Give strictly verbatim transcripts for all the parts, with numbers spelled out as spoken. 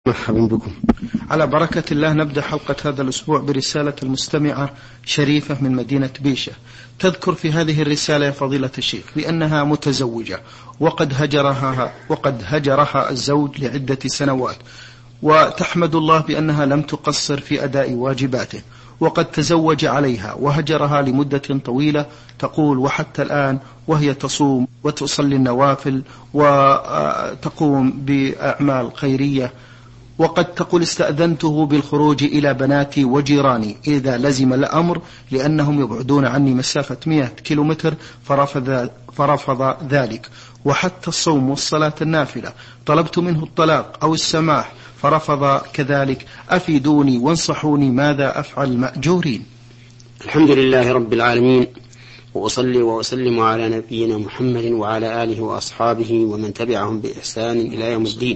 مرحبا بكم. على بركة الله نبدأ حلقة هذا الأسبوع برسالة المستمعة شريفة من مدينة بيشة، تذكر في هذه الرسالة يا فضيلة الشيخ بأنها متزوجة وقد هجرها وقد هجرها الزوج لعدة سنوات، وتحمد الله بأنها لم تقصر في أداء واجباته، وقد تزوج عليها وهجرها لمدة طويلة، تقول وحتى الآن وهي تصوم وتصلي النوافل وتقوم بأعمال خيرية، وقد تقول استأذنته بالخروج إلى بناتي وجيراني إذا لزم الأمر لأنهم يبعدون عني مسافة مئة كيلومتر، فرفض, فرفض ذلك. وحتى الصوم والصلاة النافلة طلبت منه الطلاق أو السماح فرفض كذلك. أفيدوني وانصحوني ماذا أفعل مأجورين. الحمد لله رب العالمين، وأصلي وأسلم على نبينا محمد وعلى آله وأصحابه ومن تبعهم بإحسان إلى يوم الدين.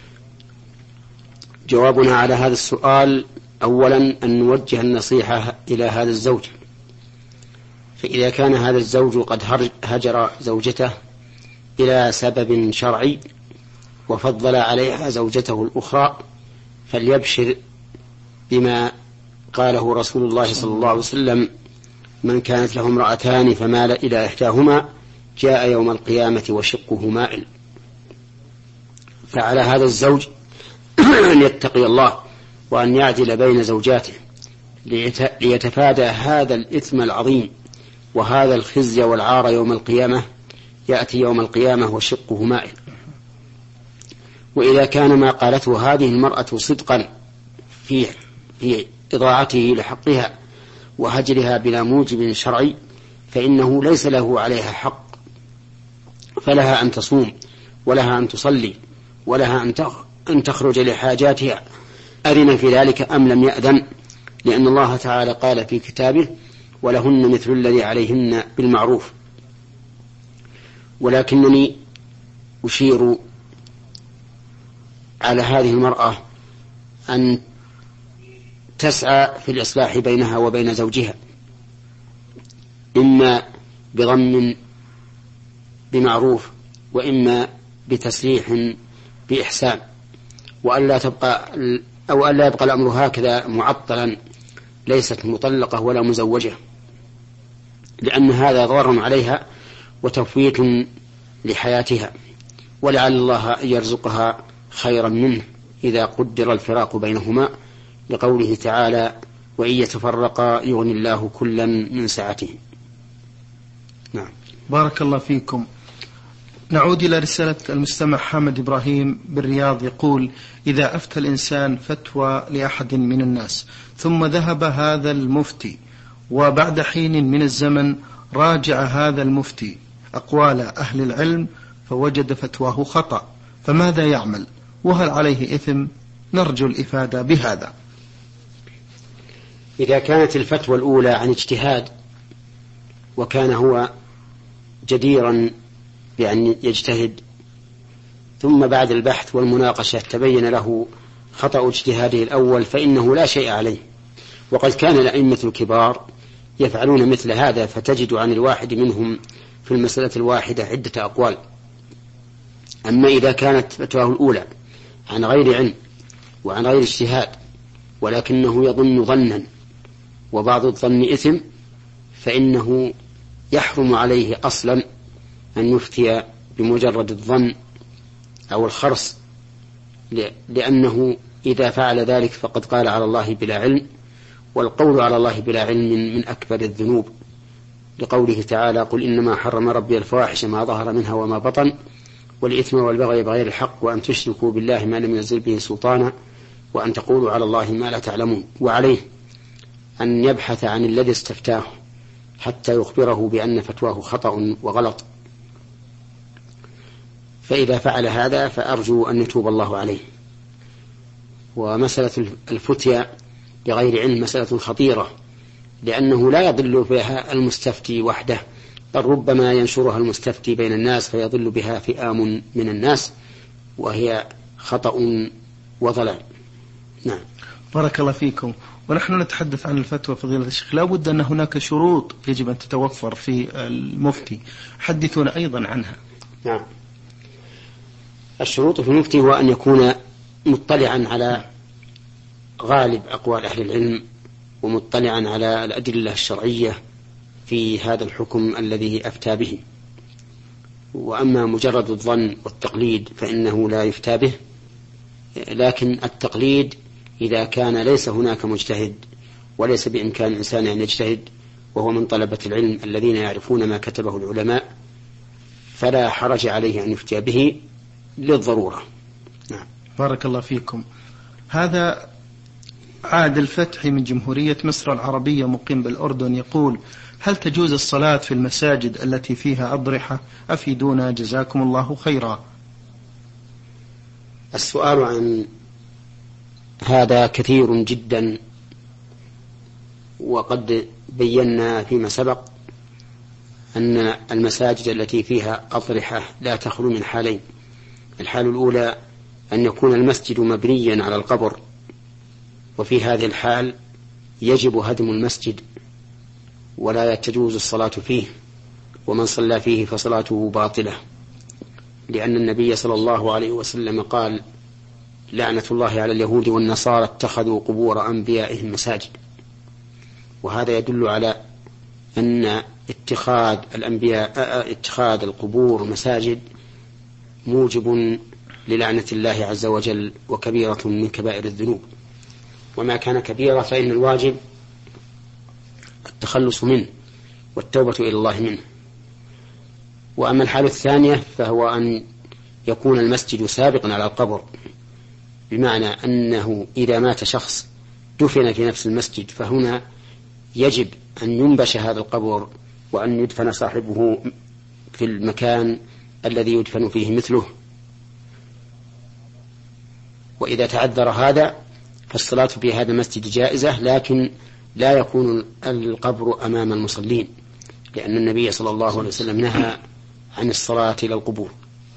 جوابنا على هذا السؤال: أولا أن نوجه النصيحة إلى هذا الزوج، فإذا كان هذا الزوج قد هجر زوجته إلى سبب شرعي وفضل عليها زوجته الأخرى فليبشر بما قاله رسول الله صلى الله عليه وسلم: من كانت له امرأتان فمال إلى إحداهما جاء يوم القيامة وشقه مائل. فعلى هذا الزوج أن يتقي الله وأن يعدل بين زوجاته ليتفادى هذا الإثم العظيم وهذا الخزي والعار يوم القيامة. يأتي يوم القيامة وشقه مائل. وإذا كان ما قالته هذه المرأة صدقا في في إضاعته لحقها وهجرها بلا موجب شرعي فإنه ليس له عليها حق، فلها أن تصوم ولها أن تصلي ولها أن تخرج لحاجاتها، أذن في ذلك أم لم يأذن، لأن الله تعالى قال في كتابه: ولهن مثل الذي عليهن بالمعروف. ولكنني أشير على هذه المرأة أن تسعى في الإصلاح بينها وبين زوجها، إما بضم بمعروف وإما بتسريح بإحسان، وألا تبقى أو ألا يبقى الأمر هكذا معطلا ليست مطلقة ولا مزوجة، لأن هذا ضرر عليها وتفويت لحياتها، ولعل الله أن يرزقها خيرا منه إذا قدر الفراق بينهما، لقوله تعالى: وإن يتفرقا يغني الله كلا من سعته. نعم، بارك الله فيكم. نعود إلى رسالة المستمع حامد إبراهيم بالرياض، يقول: إذا أفتى الإنسان فتوى لأحد من الناس ثم ذهب هذا المفتي وبعد حين من الزمن راجع هذا المفتي أقوال أهل العلم فوجد فتواه خطأ، فماذا يعمل؟ وهل عليه إثم؟ نرجو الإفادة بهذا. إذا كانت الفتوى الأولى عن اجتهاد وكان هو جديرا بأن يجتهد، ثم بعد البحث والمناقشة تبين له خطأ اجتهاده الأول، فإنه لا شيء عليه. وقد كان الأئمة الكبار يفعلون مثل هذا، فتجد عن الواحد منهم في المسألة الواحدة عدة أقوال. أما إذا كانت فتواه الأولى عن غير علم وعن غير اجتهاد ولكنه يظن ظنا وبعض الظن إثم، فإنه يحرم عليه أصلا أن يفتي بمجرد الظن أو الخرص، لأنه إذا فعل ذلك فقد قال على الله بلا علم، والقول على الله بلا علم من أكبر الذنوب، لقوله تعالى: قل إنما حرم ربي الفواحش ما ظهر منها وما بطن والإثم والبغي بغير الحق وأن تشركوا بالله ما لم ينزل به سلطانا وأن تقولوا على الله ما لا تعلمون. وعليه أن يبحث عن الذي استفتاه حتى يخبره بأن فتواه خطأ وغلط، فإذا فعل هذا فأرجو أن يتوب الله عليه. ومسألة الفتيا بغير علم مسألة خطيرة، لأنه لا يضل بها المستفتي وحده، بل ربما ينشرها المستفتي بين الناس فيضل بها فئام من الناس، وهي خطأ وضلال. نعم، بارك الله فيكم. ونحن نتحدث عن الفتوى فضيلة الشيخ، لا بد أن هناك شروط يجب أن تتوفر في المفتي، حدثونا أيضا عنها. نعم، الشروط في المفتي هو أن يكون مطلعا على غالب أقوال أهل العلم ومطلعا على الأدلة الشرعية في هذا الحكم الذي أفتى به. وأما مجرد الظن والتقليد فإنه لا يفتى به، لكن التقليد إذا كان ليس هناك مجتهد وليس بإمكان الإنسان أن يجتهد وهو من طلبة العلم الذين يعرفون ما كتبه العلماء فلا حرج عليه أن يفتى به للضرورة. نعم. بارك الله فيكم. هذا عادل فتحي من جمهورية مصر العربية مقيم بالأردن يقول: هل تجوز الصلاة في المساجد التي فيها أضرحة؟ أفيدونا جزاكم الله خيرا. السؤال عن هذا كثير جدا، وقد بينا فيما سبق أن المساجد التي فيها أضرحة لا تخلو من حالين. الحال الأولى أن يكون المسجد مبنيا على القبر، وفي هذه الحال يجب هدم المسجد ولا تجوز الصلاة فيه، ومن صلى فيه فصلاته باطلة، لأن النبي صلى الله عليه وسلم قال: لعنة الله على اليهود والنصارى اتخذوا قبور أنبيائهم مساجد. وهذا يدل على أن اتخاذ الأنبياء اتخاذ القبور مساجد موجب للعنة الله عز وجل، وكبيرة من كبائر الذنوب، وما كان كبيرة فإن الواجب التخلص منه والتوبة إلى الله منه. وأما الحالة الثانية فهو أن يكون المسجد سابقا على القبر، بمعنى أنه إذا مات شخص دفن في نفس المسجد فهنا يجب أن ينبش هذا القبر وأن يدفن صاحبه في المكان الذي يدفن فيه مثله. وإذا تعذر هذا فالصلاة في هذا المسجد جائزة، لكن لا يكون القبر أمام المصلين، لأن النبي صلى الله عليه وسلم نهى عن الصلاة إلى القبور.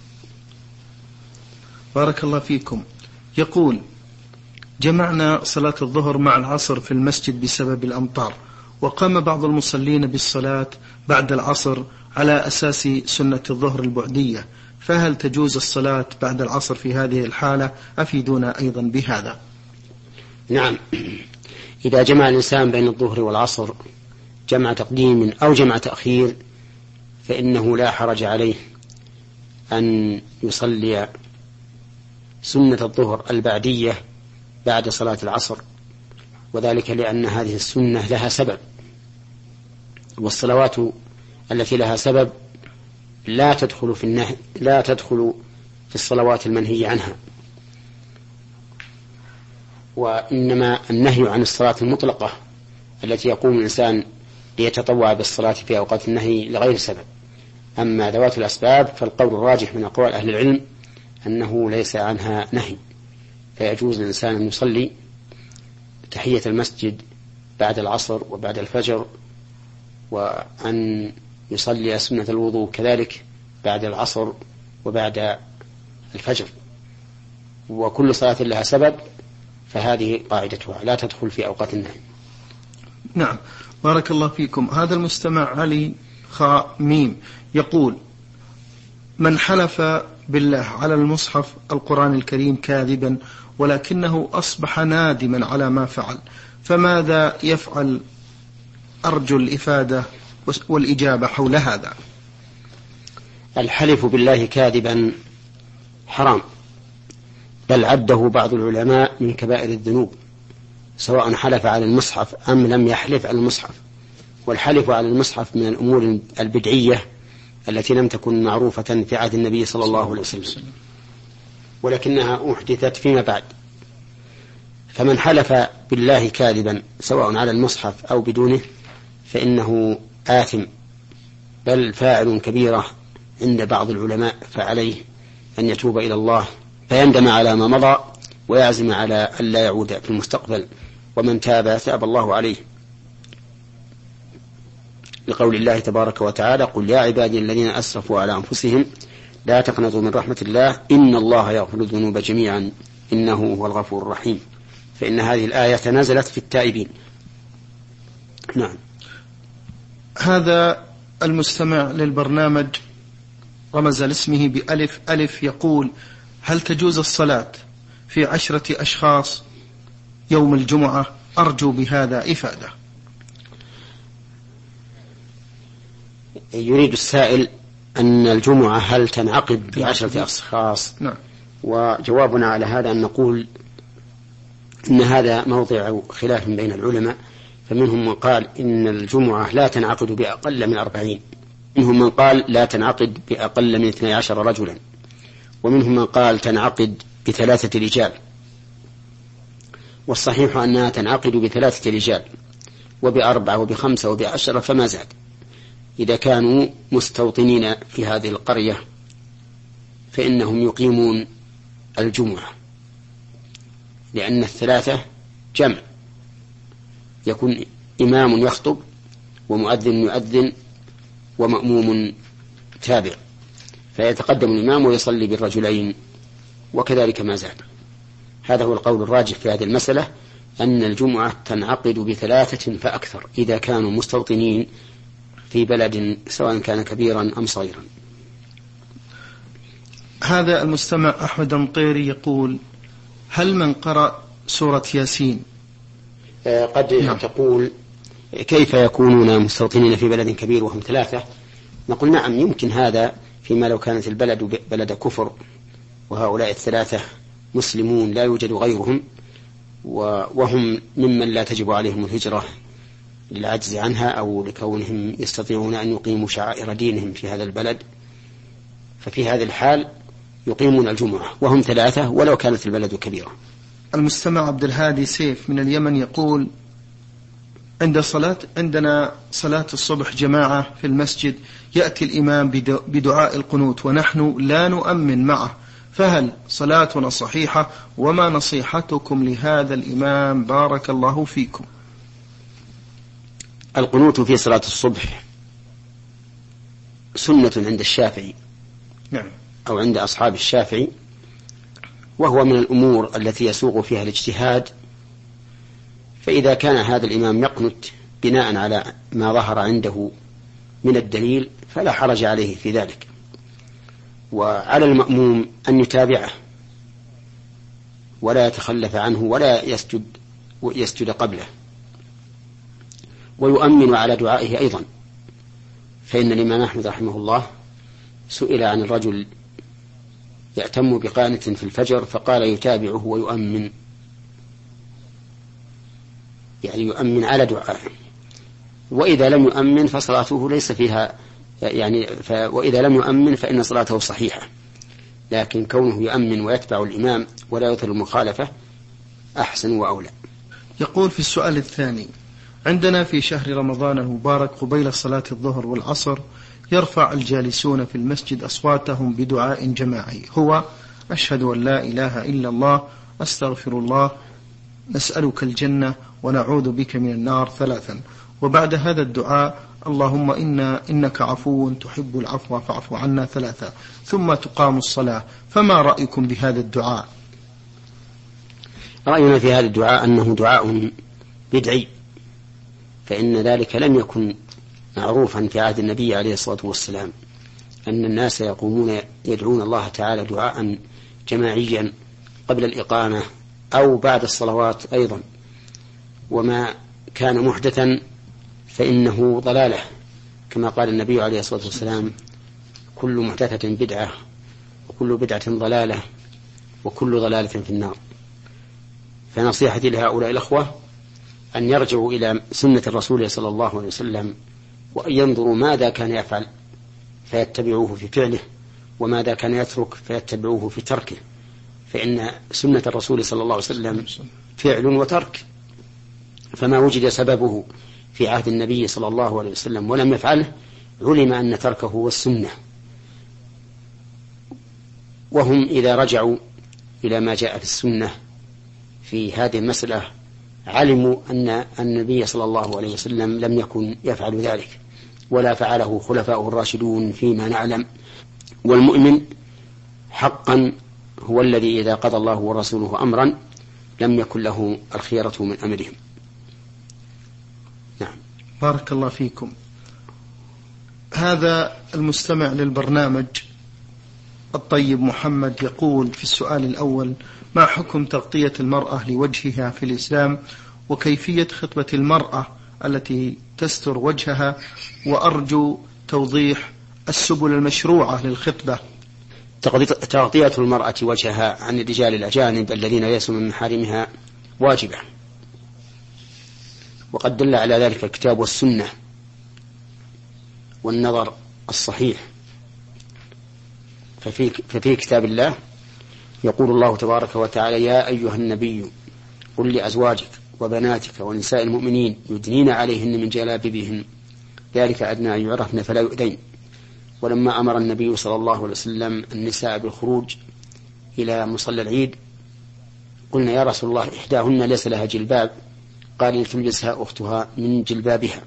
بارك الله فيكم. يقول: جمعنا صلاة الظهر مع العصر في المسجد بسبب الأمطار، وقام بعض المصلين بالصلاة بعد العصر على أساس سنة الظهر البعدية، فهل تجوز الصلاة بعد العصر في هذه الحالة؟ أفيدونا أيضا بهذا. نعم، إذا جمع الإنسان بين الظهر والعصر جمع تقديم أو جمع تأخير فإنه لا حرج عليه أن يصلي سنة الظهر البعدية بعد صلاة العصر، وذلك لأن هذه السنة لها سبب، والصلوات التي لها سبب لا تدخل في النهي لا تدخل في الصلوات المنهي عنها، وإنما النهي عن الصلاة المطلقة التي يقوم الإنسان ليتطوع بالصلاة في أوقات النهي لغير سبب. أما ذوات الأسباب فالقول الراجح من أقوال أهل العلم أنه ليس عنها نهي، فيجوز للإنسان أن يصلي تحية المسجد بعد العصر وبعد الفجر، وأن يصلي سنة الوضوء كذلك بعد العصر وبعد الفجر، وكل صلاة لها سبب، فهذه قاعدتها لا تدخل في أوقات النهي. نعم، بارك الله فيكم. هذا المستمع علي خاء ميم يقول: من حلف بالله على المصحف القرآن الكريم كاذبا ولكنه أصبح نادما على ما فعل، فماذا يفعل؟ أرجو الإفادة والإجابة حول هذا. الحلف بالله كاذبا حرام، بل عده بعض العلماء من كبائر الذنوب، سواء حلف على المصحف أم لم يحلف على المصحف. والحلف على المصحف من الأمور البدعية التي لم تكن معروفة في عهد النبي صلى الله عليه وسلم، ولكنها أحدثت فيما بعد. فمن حلف بالله كاذبا سواء على المصحف أو بدونه فإنه آثم، بل فاعل كبيرة عند بعض العلماء، فعليه أن يتوب إلى الله فيندم على ما مضى ويعزم على أن لا يعود في المستقبل، ومن تاب تاب الله عليه، لقول الله تبارك وتعالى: قل يا عبادي الذين أسرفوا على أنفسهم لا تقنطوا من رحمة الله إن الله يغفر الذنوب جميعا إنه هو الغفور الرحيم. فإن هذه الآية نزلت في التائبين. نعم. هذا المستمع للبرنامج رمز لاسمه بألف ألف يقول: هل تجوز الصلاة في عشرة أشخاص يوم الجمعة؟ أرجو بهذا إفادة. يريد السائل أن الجمعة هل تنعقد بعشرة أشخاص؟ نعم. وجوابنا على هذا أن نقول إن هذا موضع خلاف بين العلماء، فمنهم من قال إن الجمعة لا تنعقد بأقل من أربعين، منهم من قال لا تنعقد بأقل من اثني عشر رجلا، ومنهم من قال تنعقد بثلاثة رجال، والصحيح أنها تنعقد بثلاثة رجال وبأربعة وبخمسة وبعشرة فما زاد، إذا كانوا مستوطنين في هذه القرية فإنهم يقيمون الجمعة، لأن الثلاثة جمع، يكون إمام يخطب ومؤذن يؤذن ومأموم تابع، فيتقدم الإمام ويصلي بالرجلين وكذلك ما زاد. هذا هو القول الراجح في هذه المسألة، أن الجمعة تنعقد بثلاثة فأكثر إذا كانوا مستوطنين في بلد سواء كان كبيرا أم صغيرا. هذا المستمع أحمد المطيري يقول: هل من قرأ سورة ياسين آه قد نعم. تقول كيف يكونون مستوطنين في بلد كبير وهم ثلاثة؟ نقول نعم، يمكن هذا فيما لو كانت البلد بلد كفر وهؤلاء الثلاثة مسلمون لا يوجد غيرهم، وهم ممن لا تجب عليهم الهجرة للعجز عنها أو لكونهم يستطيعون أن يقيموا شعائر دينهم في هذا البلد، ففي هذه الحال يقيمون الجمعة وهم ثلاثة ولو كانت البلد كبيرة. المستمع عبد الهادي سيف من اليمن يقول: عند صلاة عندنا صلاة الصبح جماعة في المسجد، يأتي الإمام بدعاء القنوت ونحن لا نؤمن معه، فهل صلاتنا صحيحة؟ وما نصيحتكم لهذا الإمام بارك الله فيكم؟ القنوت في صلاة الصبح سنة عند الشافعي نعم. أو عند أصحاب الشافعي، وهو من الأمور التي يسوغ فيها الاجتهاد، فإذا كان هذا الإمام يقنت بناء على ما ظهر عنده من الدليل فلا حرج عليه في ذلك، وعلى المأموم أن يتابعه ولا يتخلف عنه ولا يسجد يسجد قبله، ويؤمن على دعائه أيضا، فإن الإمام أحمد رحمه الله سئل عن الرجل يأتم بقانت في الفجر فقال يتابعه ويؤمن، يعني يؤمن على دعائه، وإذا لم يؤمن فصلاته ليس فيها يعني ف... وإذا لم يؤمن فإن صلاته صحيحة، لكن كونه يؤمن ويتبع الإمام ولا يثر المخالفة أحسن وأولى. يقول في السؤال الثاني: عندنا في شهر رمضان المبارك قبيل صلاة الظهر والعصر يرفع الجالسون في المسجد أصواتهم بدعاء جماعي، هو: أشهد أن لا إله إلا الله، أستغفر الله، نسألك الجنة ونعوذ بك من النار ثلاثا، وبعد هذا الدعاء: اللهم إنا إنك عفو تحب العفو فاعف عنا ثلاثا، ثم تقام الصلاة. فما رأيكم بهذا الدعاء؟ رأينا في هذا الدعاء أنه دعاء بدعي، فإن ذلك لم يكن معروفا في عهد النبي عليه الصلاة والسلام، أن الناس يقومون يدعون الله تعالى دعاء جماعيا قبل الإقامة أو بعد الصلوات أيضا، وما كان محدثا فإنه ضلالة، كما قال النبي عليه الصلاة والسلام: كل محدثة بدعة وكل بدعة ضلالة وكل ضلالة في النار. فنصيحتي لهؤلاء الأخوة أن يرجعوا إلى سنة الرسول صلى الله عليه وسلم وأن ينظروا ماذا كان يفعل فيتبعوه في فعله، وماذا كان يترك فيتبعوه في تركه، فإن سنة الرسول صلى الله عليه وسلم فعل وترك، فما وجد سببه في عهد النبي صلى الله عليه وسلم ولم يفعله علم أن تركه هو السنة. وهم إذا رجعوا إلى ما جاء في السنة في هذه المسألة علموا أن النبي صلى الله عليه وسلم لم يكن يفعل ذلك ولا فعله خلفاؤه الراشدون فيما نعلم. والمؤمن حقا هو الذي إذا قضى الله ورسوله أمرا لم يكن له الخيرة من أمرهم. نعم. بارك الله فيكم. هذا المستمع للبرنامج الطيب محمد يقول في السؤال الأول: ما حكم تغطية المرأة لوجهها في الإسلام، وكيفية خطبة المرأة التي تستر وجهها، وأرجو توضيح السبل المشروعة للخطبة. تغطية المرأة وجهها عن الرجال الأجانب الذين ليسوا من محارمها واجبة، وقد دل على ذلك الكتاب والسنة والنظر الصحيح. ففي, ففي كتاب الله يقول الله تبارك وتعالى: يا أيها النبي قل لأزواجك وبناتك ونساء المؤمنين يدنين عليهن من جلابيبهن ذلك أدنى أن يعرفن فلا يؤذين. ولما أمر النبي صلى الله عليه وسلم النساء بالخروج إلى مصلى العيد قلنا: يا رسول الله إحداهن ليس لها جلباب، قال: تلبسها أختها من جلبابها.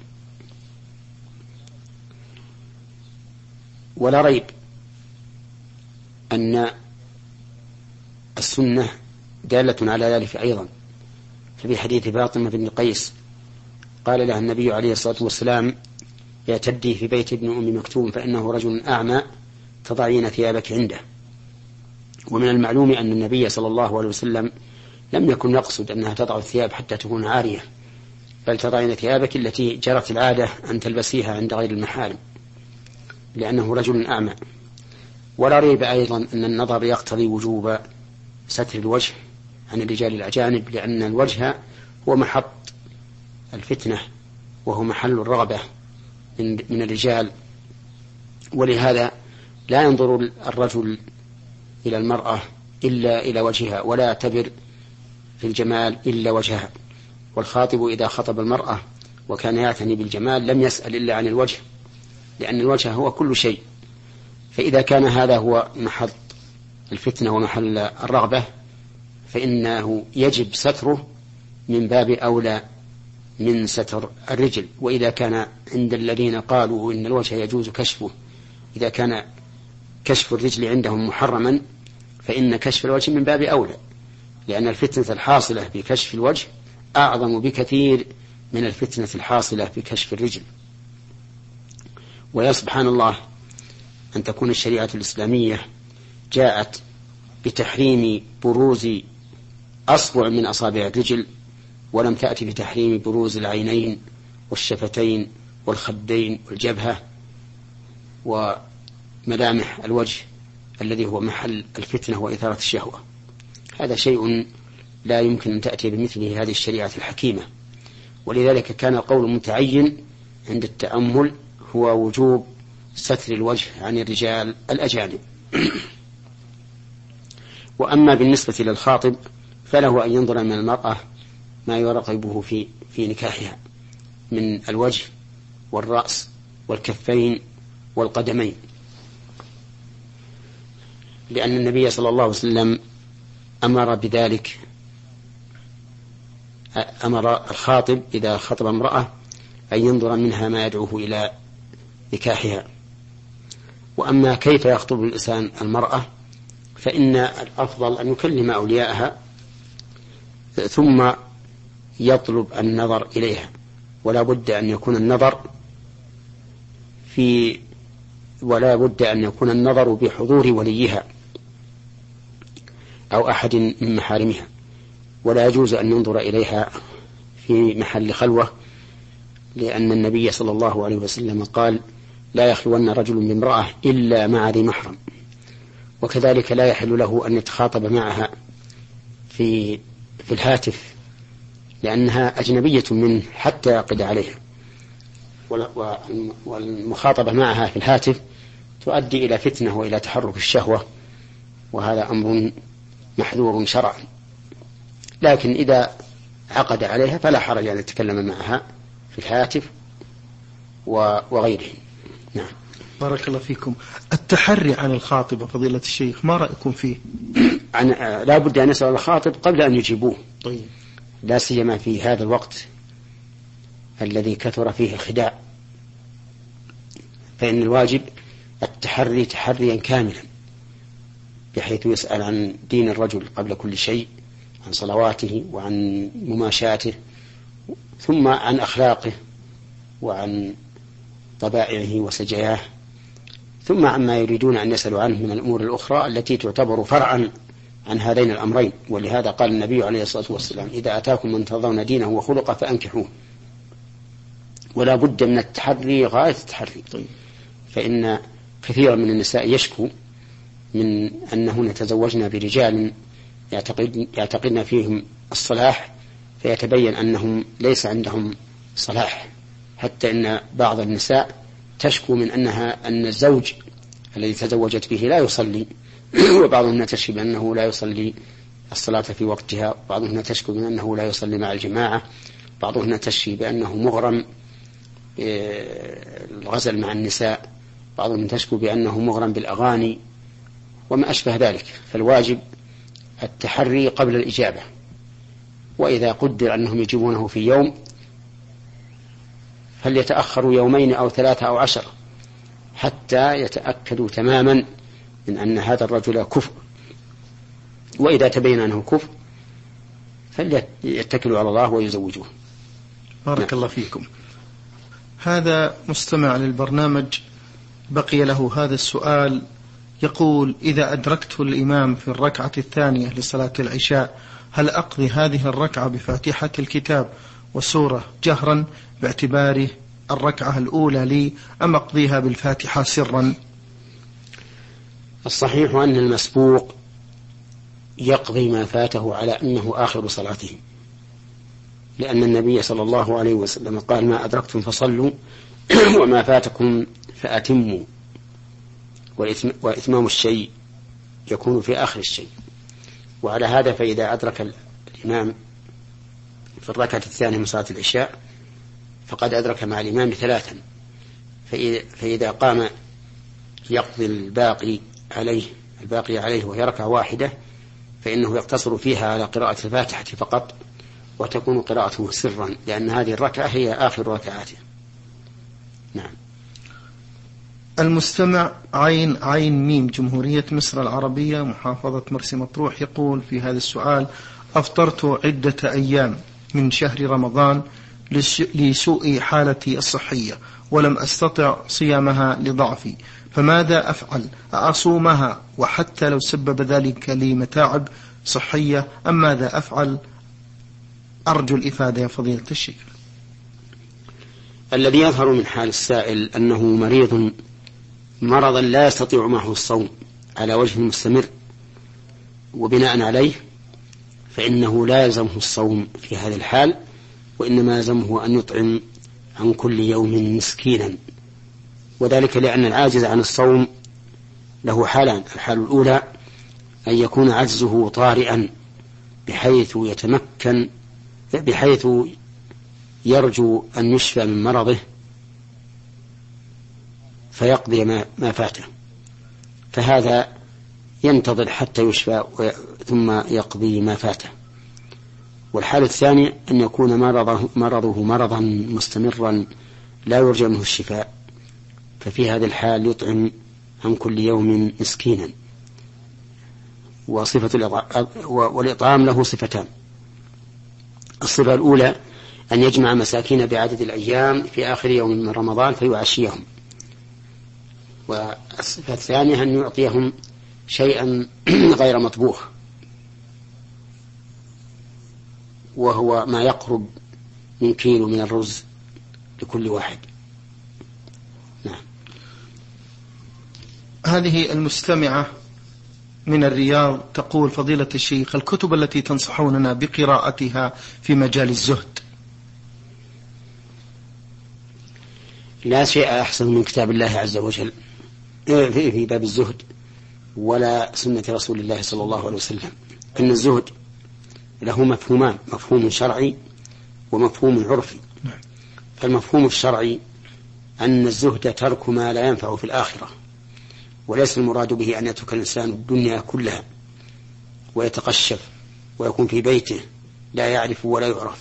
ولا ريب أن السنة دالة على ذلك أيضا. ففي حديث فاطمة بن قيس قال لها النبي عليه الصلاة والسلام: اعتدي في بيت ابن أم مكتوم فإنه رجل أعمى تضعين ثيابك عنده. ومن المعلوم أن النبي صلى الله عليه وسلم لم يكن يقصد أنها تضع الثياب حتى تكون عارية، بل تضعين ثيابك التي جرت العادة أن تلبسيها عند غير المحارم، لأنه رجل أعمى. ولا ريب أيضا أن النظر يقتضي وجوب ستر الوجه عن الرجال الأجانب، لأن الوجه هو محط الفتنة وهو محل الرغبة من الرجال، ولهذا لا ينظر الرجل إلى المرأة إلا إلى وجهها، ولا يعتبر في الجمال إلا وجهها. والخاطب إذا خطب المرأة وكان يعتني بالجمال لم يسأل إلا عن الوجه، لأن الوجه هو كل شيء. فإذا كان هذا هو محط الفتنة ومحل الرغبة فإنه يجب ستره من باب أولى من ستر الرجل. وإذا كان عند الذين قالوا إن الوجه يجوز كشفه، إذا كان كشف الرجل عندهم محرما فإن كشف الوجه من باب أولى، لأن الفتنة الحاصلة بكشف الوجه أعظم بكثير من الفتنة الحاصلة بكشف الرجل. ويا سبحان الله أن تكون الشريعة الإسلامية جاءت بتحريم بروز أصبع من أصابع الرجل، ولم تأتي بتحريم بروز العينين والشفتين والخدين والجبهة وملامح الوجه الذي هو محل الفتنة وإثارة الشهوة. هذا شيء لا يمكن أن تأتي بمثله هذه الشريعة الحكيمة. ولذلك كان القول المتعين عند التأمل هو وجوب ستر الوجه عن الرجال الأجانب. وأما بالنسبة للخاطب فله أن ينظر من المرأة ما يرغبه في في نكاحها من الوجه والرأس والكفين والقدمين، لأن النبي صلى الله عليه وسلم أمر بذلك، أمر الخاطب إذا خطب امرأة أن ينظر منها ما يدعوه إلى نكاحها. وأما كيف يخطب الإنسان المرأة فإن الأفضل أن يكلم أولياءها ثم يطلب النظر إليها، ولا بد أن يكون النظر في ولا بد أن يكون النظر بحضور وليها أو أحد من محارمها، ولا يجوز أن ينظر إليها في محل خلوة، لأن النبي صلى الله عليه وسلم قال: لا يخلون رجل بامرأة إلا مع ذي محرم. وكذلك لا يحل له أن يتخاطب معها في في الهاتف، لأنها أجنبية منه حتى يعقد عليها، والمخاطبة معها في الهاتف تؤدي إلى فتنة وإلى تحرك الشهوة، وهذا أمر محذور شرعا. لكن إذا عقد عليها فلا حرج أن يتكلم معها في الهاتف وغيره. نعم. بارك الله فيكم. التحري عن الخاطبة فضيلة الشيخ ما رأيكم فيه؟ عن لا بد أن يسأل الخاطب قبل أن يجيبوه. طيب. لا سيما في هذا الوقت الذي كثر فيه الخداع، فإن الواجب التحري تحريا كاملا، بحيث يسأل عن دين الرجل قبل كل شيء، عن صلواته وعن مماشاته، ثم عن أخلاقه وعن طبائعه وسجاياه، ثم عما يريدون أن يسألوا عنه من الأمور الأخرى التي تعتبر فرعا عن هذين الأمرين. ولهذا قال النبي عليه الصلاة والسلام: إذا أتاكم من ترضون دينه وخلقه فأنكحوه. ولا بد من التحري غاية التحري. فإن كثيرا من النساء يشكو من أنهن تزوجن برجال يعتقد يعتقدن فيهم الصلاح، فيتبين أنهم ليس عندهم صلاح، حتى إن بعض النساء تشكو من أنها أن الزوج الذي تزوجت به لا يصلي، وبعضهن تشكو بأنه لا يصلي الصلاة في وقتها، بعضهن تشكو من أنه لا يصلي مع الجماعة، بعضهن تشكي بأنه مغرم الغزل مع النساء، بعضهم تشكو بأنه مغرم بالأغاني وما أشبه ذلك. فالواجب التحري قبل الإجابة، وإذا قدر أنهم يجيبونه في يوم فليتأخروا يومين أو ثلاثة أو عشر حتى يتأكدوا تماما من أن هذا الرجل كفر. وإذا تبين أنه كفر فليتكلوا على الله ويزوجوه. بارك نعم. الله فيكم. هذا مستمع للبرنامج بقي له هذا السؤال، يقول: إذا أدركت الإمام في الركعة الثانية لصلاة العشاء هل أقضي هذه الركعة بفاتحة الكتاب وسورة جهرا باعتباره الركعة الأولى لي، أم أقضيها بالفاتحة سرا؟ الصحيح أن المسبوق يقضي ما فاته على أنه آخر صلاته، لأن النبي صلى الله عليه وسلم قال: ما أدركتم فصلوا وما فاتكم فأتموا. وإتمام الشيء يكون في آخر الشيء. وعلى هذا فإذا أدرك الإمام في الركعة الثانية من صلاة العشاء فقد أدرك مع الإمام ثلاثا، فإذا قام يقضي الباقي عليه الباقي عليه وهي ركعة واحدة فإنه يقتصر فيها على قراءة الفاتحة فقط، وتكون قراءته سرا، لأن هذه الركعة هي آخر ركعاته. نعم. المستمع عين عين ميم جمهورية مصر العربية محافظة مرسى مطروح يقول في هذا السؤال: أفطرت عدة أيام من شهر رمضان لسوء حالتي الصحية ولم أستطع صيامها لضعفي، فماذا أفعل؟ أصومها وحتى لو سبب ذلك لي متاعب صحية، أم ماذا أفعل؟ أرجو الإفادة يا فضيلة الشيخ. الذي يظهر من حال السائل أنه مريض مرضا لا يستطيع معه الصوم على وجه مستمر، وبناء عليه فإنه لا يلزمه الصوم في هذه الحال، وإنما يلزمه أن يطعم عن كل يوم مسكينا، وذلك لأن العاجز عن الصوم له حالان: الحال الأولى أن يكون عجزه طارئا بحيث يتمكن بحيث يرجو أن يشفى من مرضه فيقضي ما فاته، فهذا ينتظر حتى يشفى ثم يقضي ما فاته. والحال الثاني أن يكون مرضه, مرضه مرضا مستمرا لا يرجى منه الشفاء، ففي هذا الحال يطعم عن كل يوم مسكينا. وصفة والإطعام له صفتان: الصفة الأولى أن يجمع مساكين بعدد الأيام في آخر يوم من رمضان فيعشيهم، والصفة الثانية أن يعطيهم شيئا غير مطبوخ، وهو ما يقرب من كيلو من الرز لكل واحد. نعم. هذه المستمعة من الرياض تقول: فضيلة الشيخ، الكتب التي تنصحوننا بقراءتها في مجال الزهد؟ لا شيء أحسن من كتاب الله عز وجل في باب الزهد ولا سنة رسول الله صلى الله عليه وسلم. إن الزهد له مفهومان: مفهوم شرعي ومفهوم عرفي. فالمفهوم الشرعي أن الزهد ترك ما لا ينفع في الآخرة، وليس المراد به أن يترك الإنسان الدنيا كلها ويتقشف ويكون في بيته لا يعرف ولا يعرف،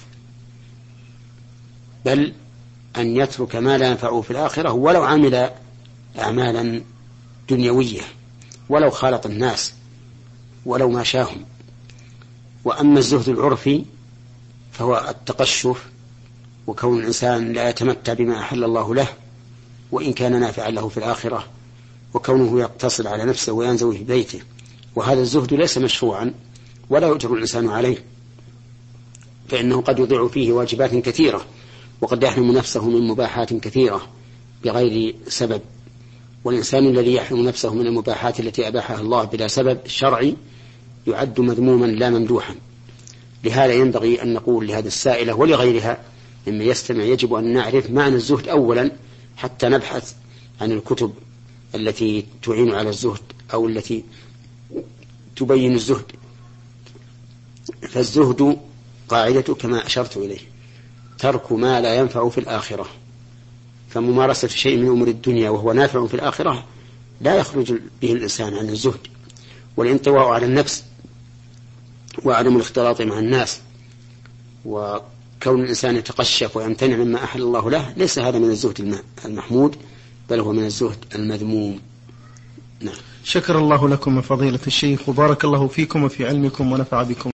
بل أن يترك ما لا ينفعه في الآخرة ولو عمل أعمالا دنيوية، ولو خالط الناس، ولو ما شاهم. وأما الزهد العرفي فهو التقشف وكون الإنسان لا يتمتع بما أحل الله له وإن كان نافعا له في الآخرة، وكونه يقتصر على نفسه وينزوي في بيته وهذا الزهد ليس مشروعا ولا يؤجر الإنسان عليه، فإنه قد يضيع فيه واجبات كثيرة، وقد يحرم نفسه من مباحات كثيرة بغير سبب. والإنسان الذي يحرم نفسه من المباحات التي أباحها الله بلا سبب شرعي يعد مذموما لا ممدوحا. لهذا ينبغي أن نقول لهذه السائلة ولغيرها مما يستمع يجب أن نعرف معنى الزهد أولا حتى نبحث عن الكتب التي تعين على الزهد أو التي تبين الزهد. فالزهد قاعدة كما أشرت إليه ترك ما لا ينفع في الآخرة، فممارسة شيء من أمور الدنيا وهو نافع في الآخرة لا يخرج به الإنسان عن الزهد. والانطواء على النفس وعدم الاختلاط مع الناس وكون الإنسان يتقشف ويمتنع مما أحل الله له ليس هذا من الزهد المحمود، بل هو من الزهد المذموم. نعم. شكر الله لكم من فضيلة الشيخ، وبارك الله فيكم وفي علمكم ونفع بكم.